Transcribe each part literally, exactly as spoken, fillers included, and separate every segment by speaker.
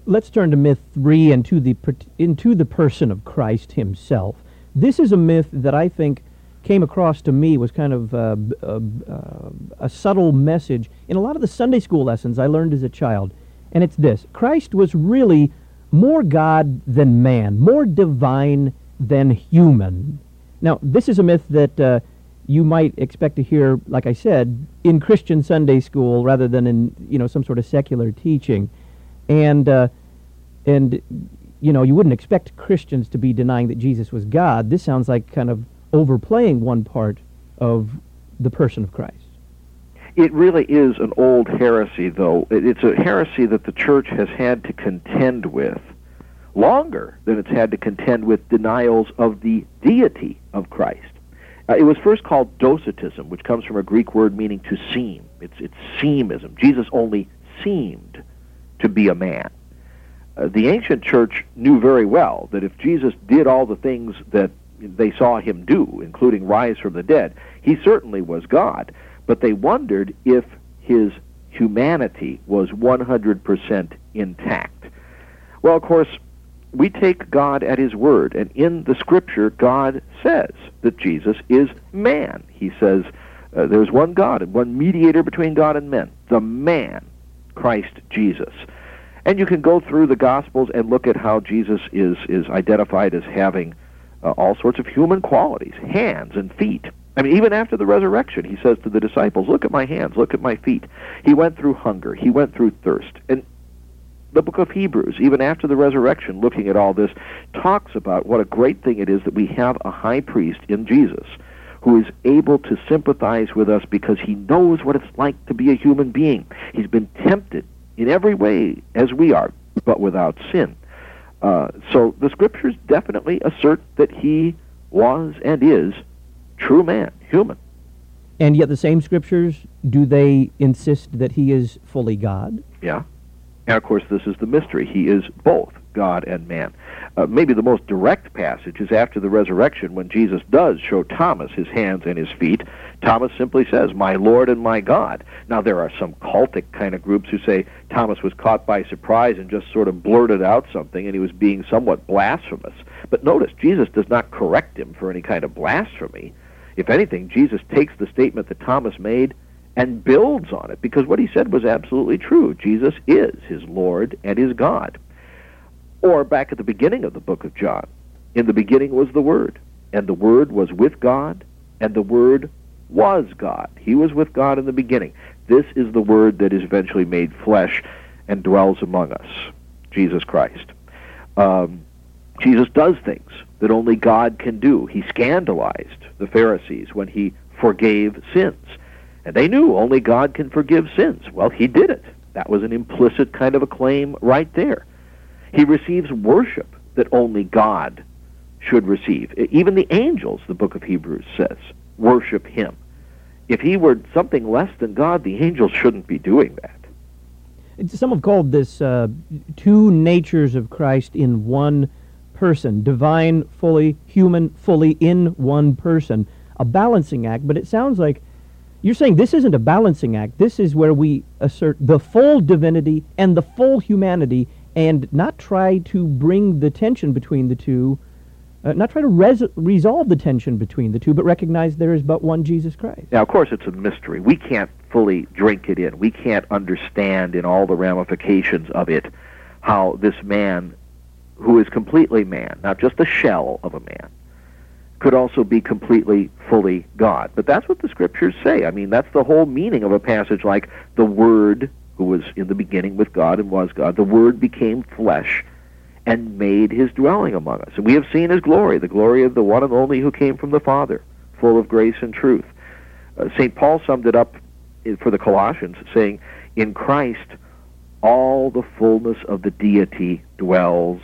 Speaker 1: let's turn to myth three and to the, into the person of Christ himself. This is a myth that I think came across to me was kind of uh, uh, uh, a subtle message in a lot of the Sunday school lessons I learned as a child. And it's this: Christ was really more God than man, more divine than human. Now, this is a myth that uh, you might expect to hear, like I said, in Christian Sunday school rather than in, you know, some sort of secular teaching. And, uh, and you know, you wouldn't expect Christians to be denying that Jesus was God. This sounds like kind of overplaying one part of the person of Christ.
Speaker 2: It really is an old heresy, though. It's a heresy that the church has had to contend with longer than it's had to contend with denials of the deity of Christ. Uh, it was first called Docetism, which comes from a Greek word meaning to seem. It's, it's seemism. Jesus only seemed to be a man. Uh, the ancient church knew very well that if Jesus did all the things that they saw him do, including rise from the dead, he certainly was God. But they wondered if his humanity was one hundred percent intact. Well, of course, we take God at his word, and in the Scripture, God says that Jesus is man. He says uh, there's one God and one mediator between God and men, the man, Christ Jesus. And you can go through the Gospels and look at how Jesus is, is identified as having uh, all sorts of human qualities, hands and feet. I mean, even after the resurrection, he says to the disciples, look at my hands, look at my feet. He went through hunger. He went through thirst. And the book of Hebrews, even after the resurrection, looking at all this, talks about what a great thing it is that we have a high priest in Jesus who is able to sympathize with us because he knows what it's like to be a human being. He's been tempted in every way as we are, but without sin. Uh, so the Scriptures definitely assert that he was and is true man, human.
Speaker 1: And yet the same Scriptures, do they insist that he is fully God?
Speaker 2: Yeah. And, of course, this is the mystery. He is both God and man. Uh, maybe the most direct passage is after the resurrection when Jesus does show Thomas his hands and his feet. Thomas simply says, my Lord and my God. Now, there are some cultic kind of groups who say Thomas was caught by surprise and just sort of blurted out something and he was being somewhat blasphemous. But notice, Jesus does not correct him for any kind of blasphemy. If anything, Jesus takes the statement that Thomas made and builds on it, because what he said was absolutely true. Jesus is his Lord and his God. Or back at the beginning of the book of John, in the beginning was the Word, and the Word was with God, and the Word was God. He was with God in the beginning. This is the Word that is eventually made flesh and dwells among us, Jesus Christ. Um, Jesus does things that only God can do. He scandalized the Pharisees when he forgave sins. And they knew only God can forgive sins. Well, he did it. That was an implicit kind of a claim right there. He receives worship that only God should receive. Even the angels, the book of Hebrews says, worship him. If he were something less than God, the angels shouldn't be doing that.
Speaker 1: Some have called this uh, two natures of Christ in one person, divine, fully, human, fully in one person, a balancing act. But it sounds like you're saying this isn't a balancing act. This is where we assert the full divinity and the full humanity and not try to bring the tension between the two, uh, not try to res- resolve the tension between the two, but recognize there is but one Jesus Christ.
Speaker 2: Now, of course, it's a mystery. We can't fully drink it in. We can't understand in all the ramifications of it how this man, who is completely man, not just the shell of a man, could also be completely, fully God. But that's what the Scriptures say. I mean, that's the whole meaning of a passage like the Word, who was in the beginning with God and was God, the Word became flesh and made his dwelling among us. And we have seen his glory, the glory of the one and only who came from the Father, full of grace and truth. Uh, Saint Paul summed it up for the Colossians, saying, in Christ all the fullness of the deity dwells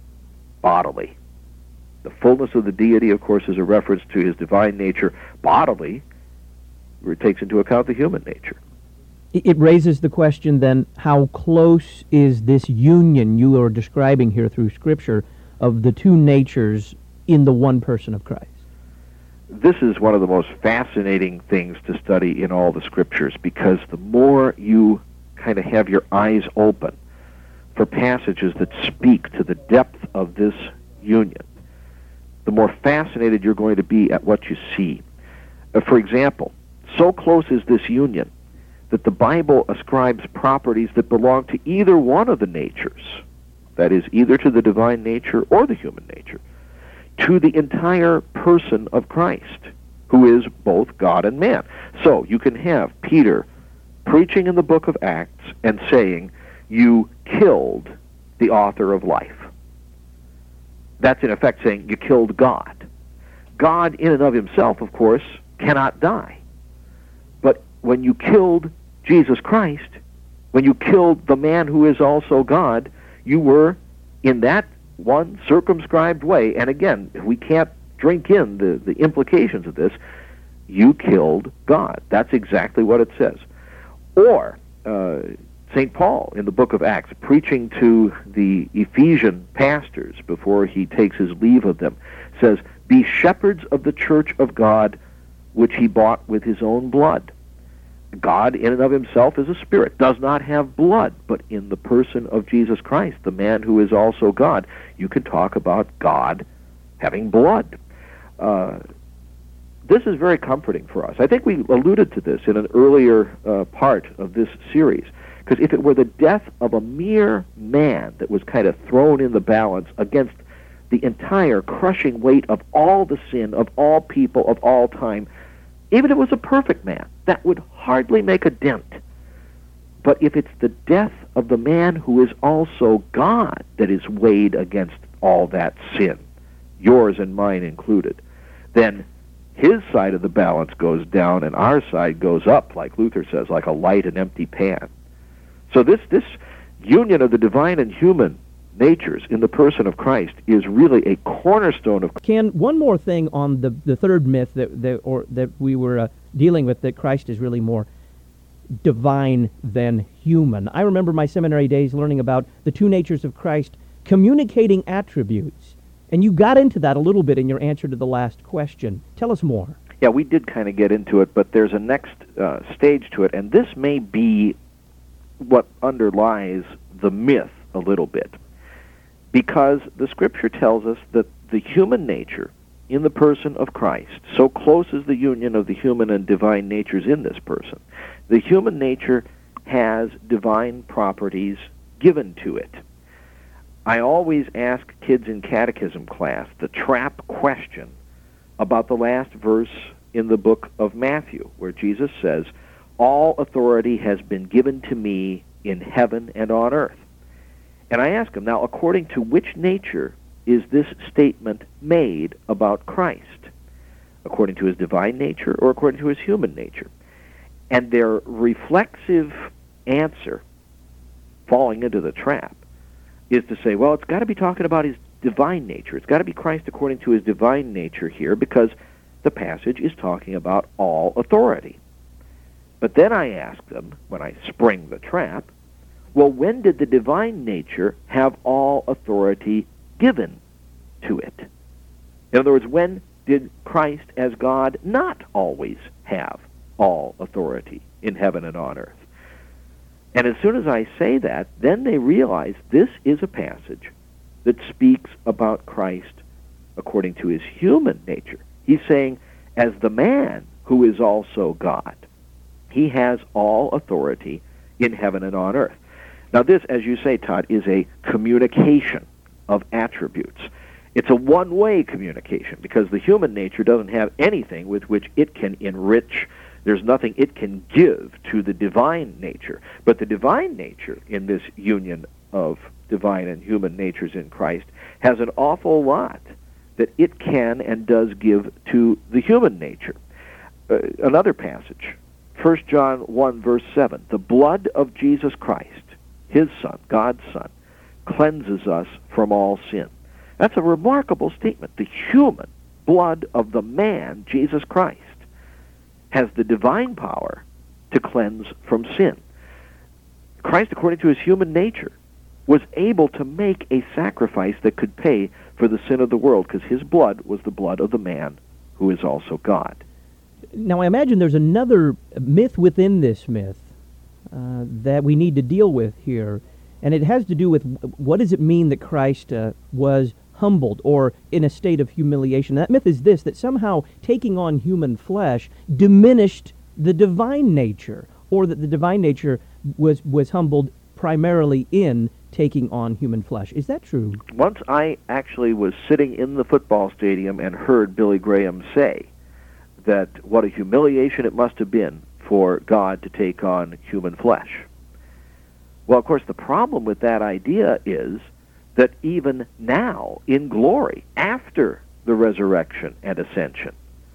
Speaker 2: bodily. The fullness of the deity, of course, is a reference to his divine nature bodily, where it takes into account the human nature.
Speaker 1: It raises the question, then, how close is this union you are describing here through Scripture of the two natures in the one person of Christ?
Speaker 2: This is one of the most fascinating things to study in all the Scriptures, because the more you kind of have your eyes open for passages that speak to the depth of this union, the more fascinated you're going to be at what you see. Uh, for example, so close is this union that the Bible ascribes properties that belong to either one of the natures, that is, either to the divine nature or the human nature, to the entire person of Christ, who is both God and man. So you can have Peter preaching in the book of Acts and saying, you killed the author of life. That's in effect saying you killed God. God in and of himself, of course, cannot die. But when you killed Jesus Christ, when you killed the man who is also God, you were, in that one circumscribed way, and again, we can't drink in the, the implications of this, you killed God. That's exactly what it says. Or uh, Saint Paul in the book of Acts, preaching to the Ephesian pastors before he takes his leave of them, says, be shepherds of the church of God, which he bought with his own blood. God in and of himself is a spirit, does not have blood, but in the person of Jesus Christ, the man who is also God, you can talk about God having blood. Uh, this is very comforting for us. I think we alluded to this in an earlier uh, part of this series, because if it were the death of a mere man that was kind of thrown in the balance against the entire crushing weight of all the sin of all people of all time, even if it was a perfect man, that would hardly make a dent. But if it's the death of the man who is also God that is weighed against all that sin, yours and mine included, then his side of the balance goes down and our side goes up, like Luther says, like a light and empty pan. So this, this union of the divine and human natures in the person of Christ is really a cornerstone of...
Speaker 1: Ken, one more thing on the, the third myth that, that, or, that we were uh, dealing with, that Christ is really more divine than human. I remember my seminary days learning about the two natures of Christ communicating attributes. And you got into that a little bit in your answer to the last question. Tell us more.
Speaker 2: Yeah, we did kind of get into it, but there's a next uh, stage to it, and this may be what underlies the myth a little bit. Because the Scripture tells us that the human nature in the person of Christ, so close is the union of the human and divine natures in this person, the human nature has divine properties given to it. I always ask kids in catechism class the trap question about the last verse in the book of Matthew, where Jesus says, all authority has been given to me in heaven and on earth. And I ask him, now, according to which nature is this statement made about Christ? According to his divine nature or according to his human nature? And their reflexive answer, falling into the trap, is to say, well, it's got to be talking about his divine nature. It's got to be Christ according to his divine nature here, because the passage is talking about all authority. But then I ask them, when I spring the trap, well, when did the divine nature have all authority given to it? In other words, when did Christ as God not always have all authority in heaven and on earth? And as soon as I say that, then they realize this is a passage that speaks about Christ according to his human nature. He's saying, as the man who is also God, he has all authority in heaven and on earth. Now this, as you say, Todd, is a communication of attributes. It's a one-way communication, because the human nature doesn't have anything with which it can enrich. There's nothing it can give to the divine nature. But the divine nature in this union of divine and human natures in Christ has an awful lot that it can and does give to the human nature. Uh, another passage, First John one, verse seven, the blood of Jesus Christ, his Son, God's Son, cleanses us from all sin. That's a remarkable statement. The human blood of the man, Jesus Christ, has the divine power to cleanse from sin. Christ, according to his human nature, was able to make a sacrifice that could pay for the sin of the world, because his blood was the blood of the man who is also God.
Speaker 1: Now, I imagine there's another myth within this myth uh, that we need to deal with here, and it has to do with what does it mean that Christ uh, was humbled or in a state of humiliation. That myth is this, that somehow taking on human flesh diminished the divine nature, or that the divine nature was, was humbled primarily in taking on human flesh. Is that true?
Speaker 2: Once I actually was sitting in the football stadium and heard Billy Graham say that what a humiliation it must have been for God to take on human flesh. Well, of course, the problem with that idea is that even now, in glory, after the resurrection and ascension,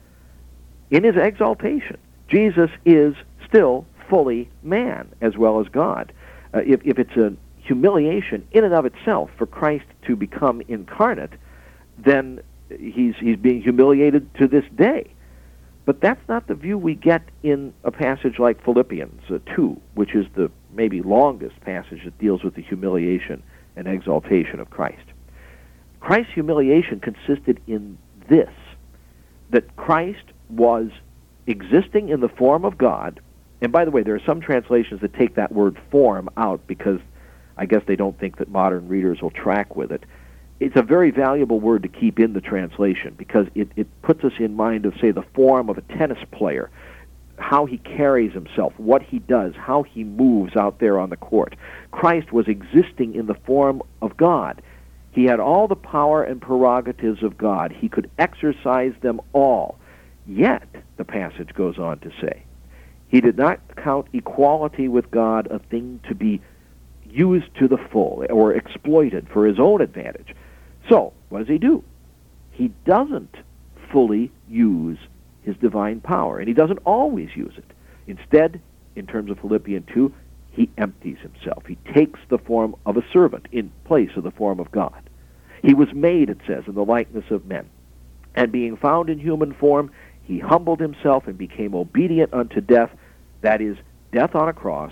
Speaker 2: in his exaltation, Jesus is still fully man as well as God. Uh, if, if it's a humiliation in and of itself for Christ to become incarnate, then he's he's being humiliated to this day. But that's not the view we get in a passage like Philippians uh, two, which is the maybe longest passage that deals with the humiliation and exaltation of Christ. Christ's humiliation consisted in this, that Christ was existing in the form of God. And by the way, there are some translations that take that word form out because I guess they don't think that modern readers will track with it. It's a very valuable word to keep in the translation because it, it puts us in mind of, say, the form of a tennis player, how he carries himself, what he does, how he moves out there on the court. Christ was existing in the form of God. He had all the power and prerogatives of God. He could exercise them all. Yet, the passage goes on to say, he did not count equality with God a thing to be used to the full or exploited for his own advantage. So, what does he do? He doesn't fully use his divine power, and he doesn't always use it. Instead, in terms of Philippians two, he empties himself. He takes the form of a servant in place of the form of God. He was made, it says, in the likeness of men. And being found in human form, he humbled himself and became obedient unto death, that is, death on a cross.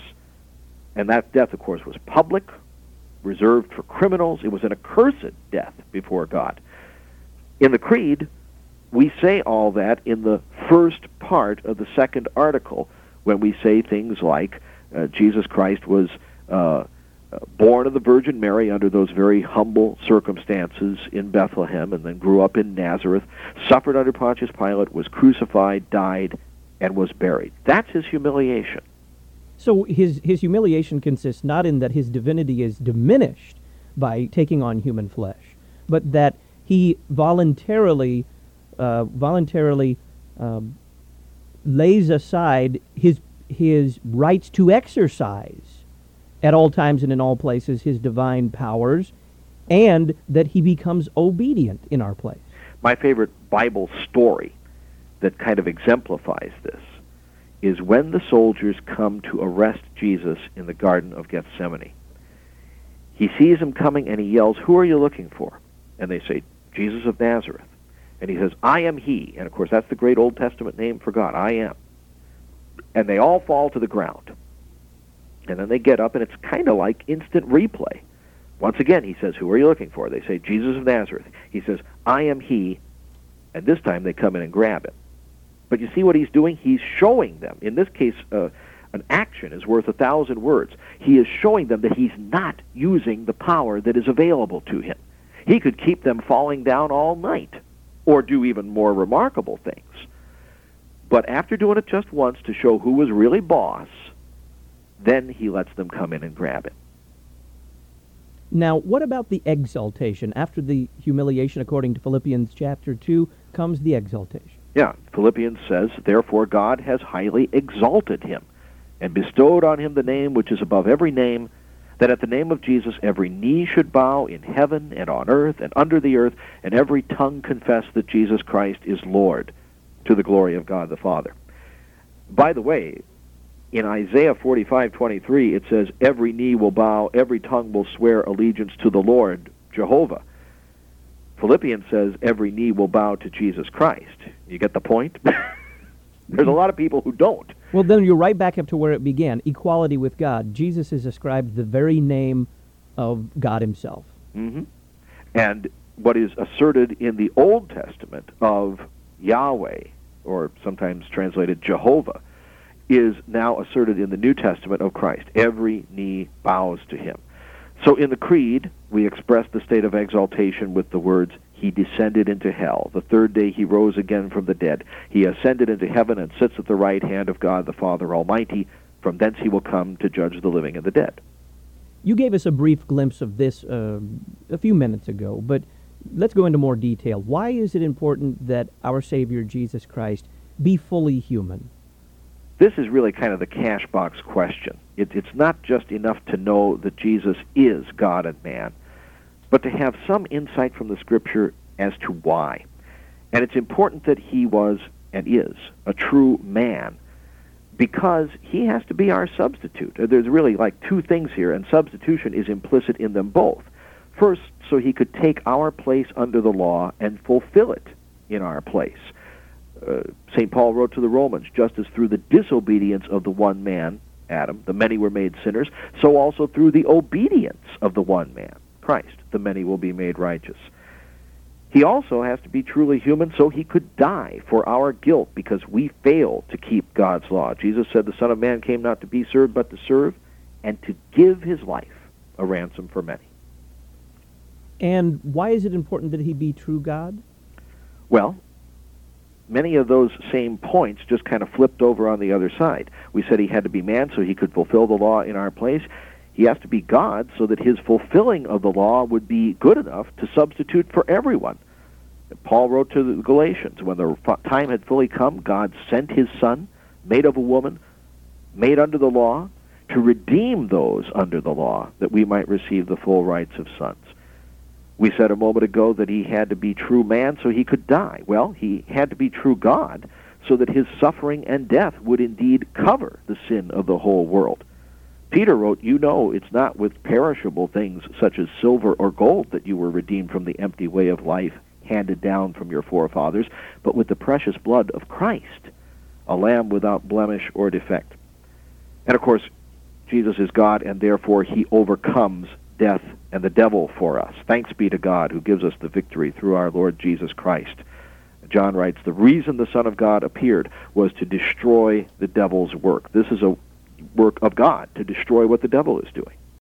Speaker 2: And that death, of course, was public, reserved for criminals. It was an accursed death before God. In the Creed, we say all that in the first part of the second article when we say things like uh, Jesus Christ was uh, born of the Virgin Mary under those very humble circumstances in Bethlehem and then grew up in Nazareth, suffered under Pontius Pilate, was crucified, died, and was buried. That's his humiliation.
Speaker 1: So his, his humiliation consists not in that his divinity is diminished by taking on human flesh, but that he voluntarily uh, voluntarily um, lays aside his his rights to exercise at all times and in all places his divine powers, and that he becomes obedient in our place.
Speaker 2: My favorite Bible story that kind of exemplifies this is when the soldiers come to arrest Jesus in the Garden of Gethsemane. He sees them coming and he yells, "Who are you looking for?" And they say, "Jesus of Nazareth." And he says, "I am he." And of course, that's the great Old Testament name for God, I am. And they all fall to the ground. And then they get up, and it's kind of like instant replay. Once again, he says, "Who are you looking for?" They say, "Jesus of Nazareth." He says, "I am he." And this time they come in and grab him. But you see what he's doing? He's showing them. In this case, uh, an action is worth a thousand words. He is showing them that he's not using the power that is available to him. He could keep them falling down all night, or do even more remarkable things. But after doing it just once to show who was really boss, then he lets them come in and grab him.
Speaker 1: Now, what about the exaltation? After the humiliation, according to Philippians chapter two, comes the exaltation.
Speaker 2: Yeah, Philippians says, "Therefore God has highly exalted him, and bestowed on him the name which is above every name, that at the name of Jesus every knee should bow in heaven and on earth and under the earth, and every tongue confess that Jesus Christ is Lord, to the glory of God the Father." By the way, in Isaiah forty-five twenty-three, it says, "Every knee will bow, every tongue will swear allegiance to the Lord, Jehovah." Philippians says, "Every knee will bow to Jesus Christ." You get the point? There's a lot of people who don't.
Speaker 1: Well, then you're right back up to where it began, equality with God. Jesus is ascribed the very name of God himself.
Speaker 2: Mm-hmm. And what is asserted in the Old Testament of Yahweh, or sometimes translated Jehovah, is now asserted in the New Testament of Christ. Every knee bows to him. So in the Creed, we express the state of exaltation with the words, He descended into hell. The third day he rose again from the dead. He ascended into heaven and sits at the right hand of God the Father Almighty. From thence he will come to judge the living and the dead.
Speaker 1: You gave us a brief glimpse of this uh, a few minutes ago, but let's go into more detail. Why is it important that our Savior, Jesus Christ, be fully human?
Speaker 2: This is really kind of the cash box question. It, it's not just enough to know that Jesus is God and man, but to have some insight from the Scripture as to why. And it's important that he was and is a true man, because he has to be our substitute. There's really like two things here, and substitution is implicit in them both. First, so he could take our place under the law and fulfill it in our place. Uh, Saint Paul wrote to the Romans, just as through the disobedience of the one man, Adam, the many were made sinners, so also through the obedience of the one man, Christ, the many will be made righteous. He also has to be truly human so he could die for our guilt because we fail to keep God's law. Jesus said the Son of Man came not to be served but to serve and to give his life a ransom for many.
Speaker 1: And why is it important that he be true God?
Speaker 2: Well, many of those same points just kind of flipped over on the other side. We said he had to be man so he could fulfill the law in our place. He has to be God so that his fulfilling of the law would be good enough to substitute for everyone. Paul wrote to the Galatians, when the time had fully come, God sent his Son, made of a woman, made under the law, to redeem those under the law, that we might receive the full rights of sons. We said a moment ago that he had to be true man so he could die. Well, he had to be true God so that his suffering and death would indeed cover the sin of the whole world. Peter wrote, you know it's not with perishable things such as silver or gold that you were redeemed from the empty way of life handed down from your forefathers, but with the precious blood of Christ, a lamb without blemish or defect. And of course, Jesus is God, and therefore he overcomes death and the devil for us. Thanks be to God who gives us the victory through our Lord Jesus Christ. John writes, the reason the Son of God appeared was to destroy the devil's work. This is a work of God, to destroy what the devil is doing.